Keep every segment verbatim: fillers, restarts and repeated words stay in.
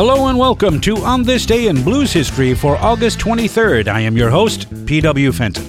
Hello and welcome to On This Day in Blues History for August twenty-third. I am your host, P W Fenton.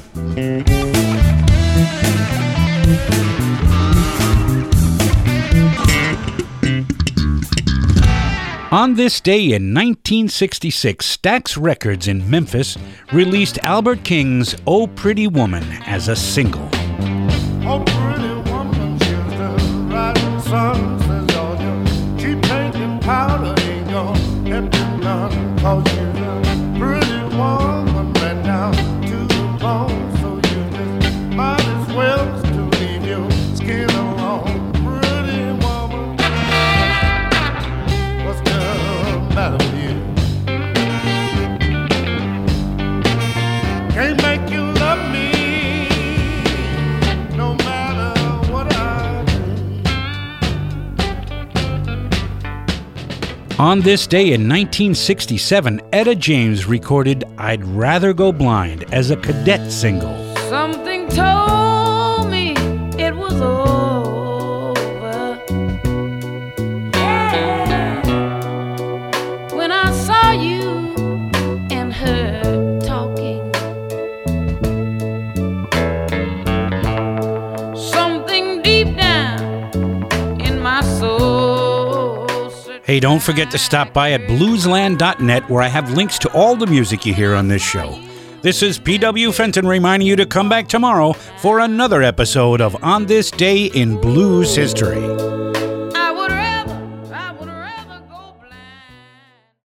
On this day in nineteen sixty-six, Stax Records in Memphis released Albert King's "Oh Pretty Woman" as a single. Oh, pretty woman, she's the rising sun, says all your cheap paint and powder ain't gonna help you none, 'cause she's a pretty woman right down to the bone, so you just might as well to leave your skin alone. Pretty woman, what's the matter with you? Can't make you love me. On this day in nineteen sixty-seven, Etta James recorded "I'd Rather Go Blind" as a cadet single. Something told me it was over. Yeah. When I saw you and her talking. Something deep down in my soul. Hey, don't forget to stop by at bluesland dot net where I have links to all the music you hear on this show. This is P W Fenton reminding you to come back tomorrow for another episode of On This Day in Blues History.